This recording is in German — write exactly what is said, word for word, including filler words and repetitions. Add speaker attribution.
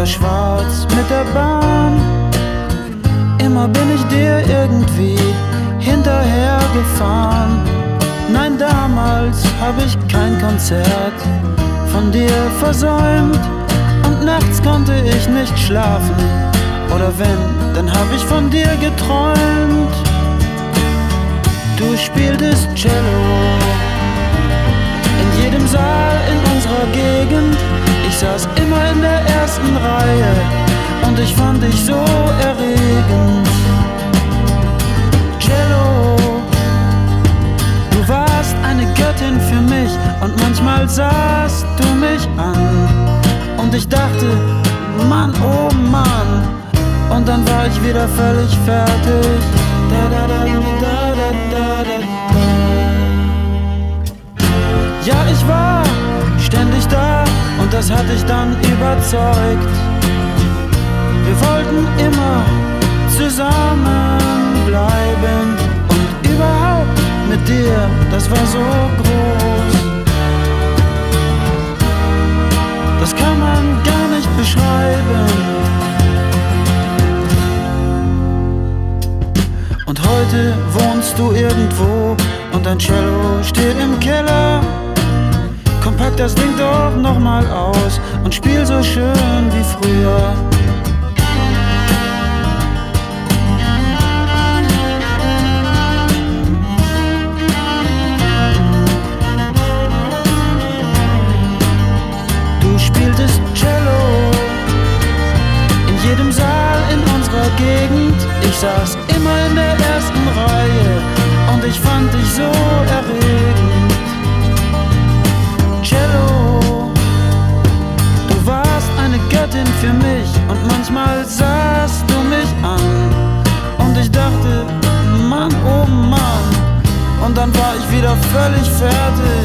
Speaker 1: schwarz mit der Bahn. Immer bin ich dir irgendwie hinterhergefahren. Nein, damals hab ich kein Konzert von dir versäumt. Und nachts konnte ich nicht schlafen. Oder wenn, dann hab ich von dir geträumt. Du spieltest Cello in jedem Saal in unserer Gegend. Ich saß immer in der ersten Reihe und ich fand dich so erregend. Cello, du warst eine Göttin für mich und manchmal sahst du mich an und ich dachte, Mann, oh Mann, und dann war ich wieder völlig fertig. Da, da, da, da, da, da, da. Ja, ich war ständig da und das hat dich dann überzeugt. Wir wollten immer zusammen bleiben und überhaupt mit dir, das war so groß. Das kann man gar nicht beschreiben. Und heute wohnst du irgendwo und dein Cello steht im Keller. Komm, pack das Ding doch nochmal aus und spiel so schön wie früher. Du spieltest Cello in jedem Saal in unserer Gegend. Ich saß immer in der ersten Reihe und ich fand dich so erregend. Cello, du warst eine Göttin für mich und manchmal sahst du mich an und ich dachte, Mann, oh Mann, und dann war ich wieder völlig fertig.